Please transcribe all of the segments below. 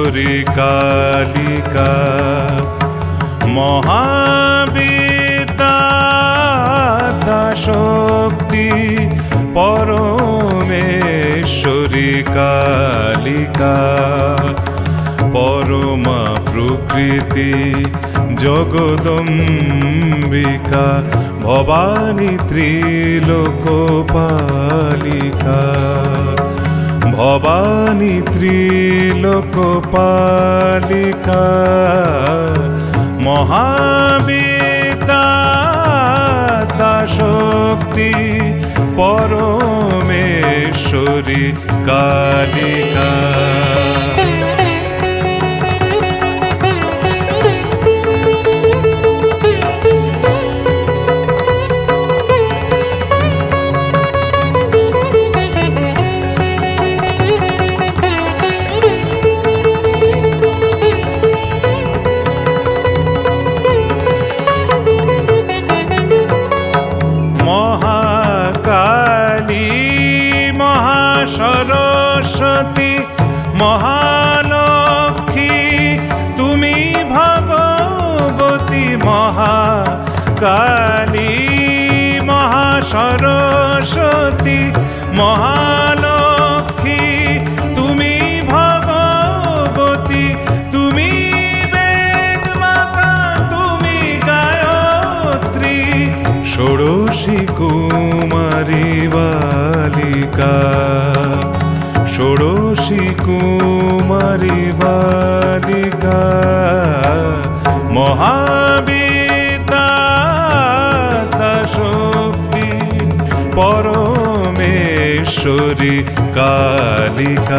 পরমেশ্বরী কালিকা মহাবিদ্যা শক্তি পরমেশ্বরী কালিকা পরমা প্রকৃতি জগদম্বিকা ভবানী ত্রিলোকপালিকা ভবানী ত্রিলোকপালিকা মহাবিদ্যা শক্তি পরমেশ্বরী কালিকা সরস্বতী মহালক্ষ্মী তুমি ভগবতী মহাকালী মহাসরস্বতী মহালক্ষ্মী তুমি ভগবতী তুমি বেদমাতা তুমি গায়ত্রী ষোড়শী কুমারী বালিকা ষোড়শী কুমারী বালিকা মহাবিদ্যা শক্তি পরমেশ্বরী কালিকা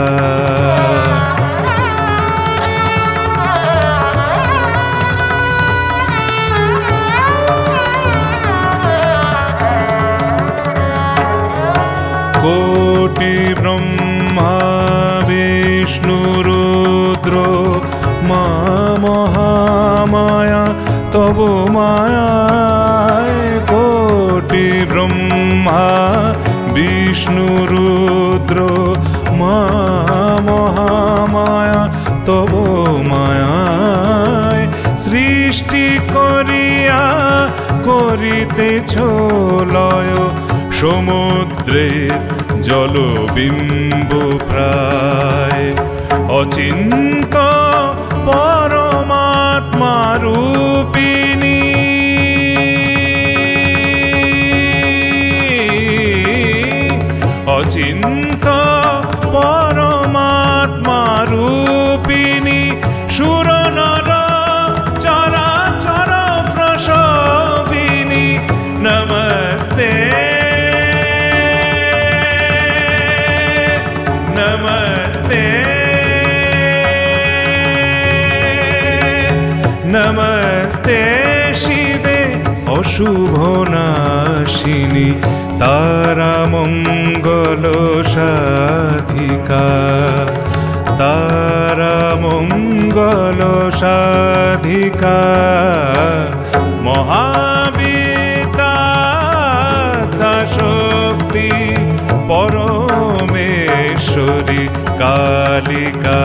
কোটি ব্রহ্মা বিষ্ণু রুদ্র মা মহামায়া তব মায়ায় কোটি ব্রহ্মা বিষ্ণু রুদ্র মা মহামায়া তব মায়ায় সৃষ্টি করিয়া করিতেছ লয় সমুদ্রের জলবিম্ব প্রায় অচিন্ত পরমাত্মা রূপিণী অচিন্ত পরমাত্মা রূপিণী সুর নর চরাচর প্রসবিনী নমস্তে নমস্তে নমস্তে শিবে অশুভ নাশিনী তারা মঙ্গল সাধিকা তারা মঙ্গল সাধিকা মহাবিদ্যা শক্তি পরমেশ্বরী কালিকা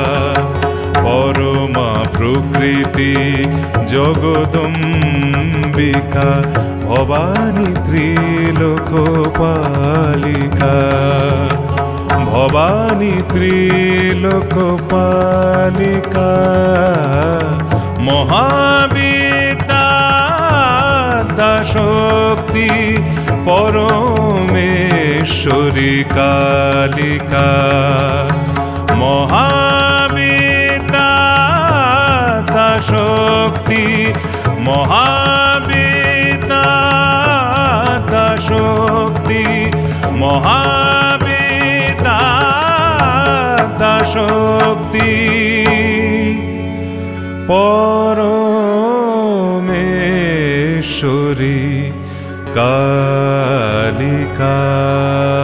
পরমা প্রকৃতি জগদম্বিকা ভবানী ত্রিলোকপালিকা ভবানী ত্রিলোকপালিকা মহাবিদ্যা শক্তি পরমেশ্বরী কালিকা মহাবিদ্যা শক্তি মহাবিদ্যা শক্তি মহাবিদ্যা শক্তি পরমেশ্বরী কালিকা।